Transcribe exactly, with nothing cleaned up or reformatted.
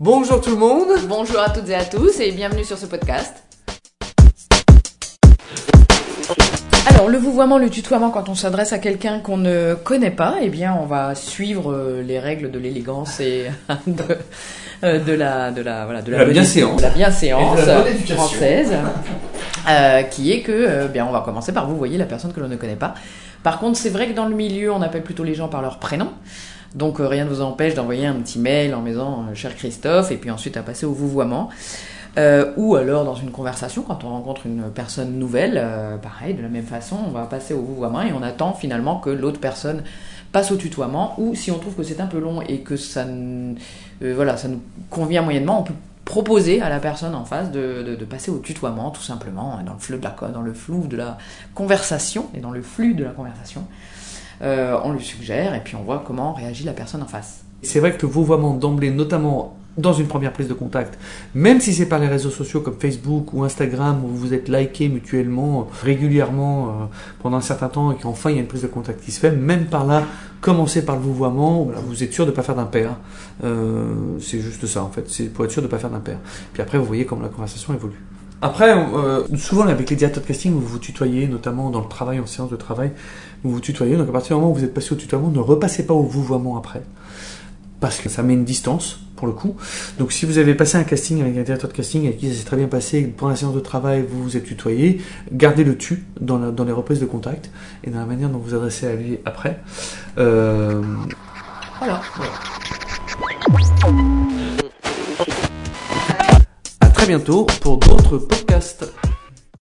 Bonjour tout le monde. Bonjour à toutes et à tous et bienvenue sur ce podcast. Alors le vouvoiement, le tutoiement, quand on s'adresse à quelqu'un qu'on ne connaît pas, eh bien on va suivre les règles de l'élégance et de, de la de la voilà de la, la bienséance, de la bienséance et de la bonne éducation française, euh, qui est que euh, bien on va commencer par vous voyez la personne que l'on ne connaît pas. Par contre, c'est vrai que dans le milieu, on appelle plutôt les gens par leur prénom. Donc euh, rien ne vous empêche d'envoyer un petit mail en disant euh, « Cher Christophe » et puis ensuite à passer au vouvoiement. Euh, ou alors dans une conversation, quand on rencontre une personne nouvelle, euh, pareil, de la même façon, on va passer au vouvoiement et on attend finalement que l'autre personne passe au tutoiement. Ou si on trouve que c'est un peu long et que ça, n- euh, voilà, ça nous convient moyennement, on peut proposer à la personne en face de, de, de passer au tutoiement, tout simplement, dans le flou de la, dans le flou de la conversation et dans le flux de la conversation. Euh, on lui suggère et puis on voit comment réagit la personne en face. C'est vrai que le vouvoiement d'emblée, notamment dans une première prise de contact, même si c'est par les réseaux sociaux comme Facebook ou Instagram où vous vous êtes likés mutuellement régulièrement euh, pendant un certain temps et qu'enfin il y a une prise de contact qui se fait, même par là, commencez par le vouvoiement, voilà, vous êtes sûr de ne pas faire d'impair. Euh, c'est juste ça en fait, c'est pour être sûr de ne pas faire d'impair. Puis après vous voyez comment la conversation évolue. Après, euh, souvent avec les directeurs de casting, vous vous tutoyez, notamment dans le travail, en séance de travail, vous vous tutoyez. Donc à partir du moment où vous êtes passé au tutoiement, ne repassez pas au vouvoiement après, parce que ça met une distance pour le coup. Donc si vous avez passé un casting avec un directeur de casting avec qui ça s'est très bien passé, pendant la séance de travail, vous vous êtes tutoyé, gardez le tu dans, la, dans les reprises de contact et dans la manière dont vous vous adressez à lui après. Euh... Voilà. voilà. À très bientôt pour d'autres podcasts.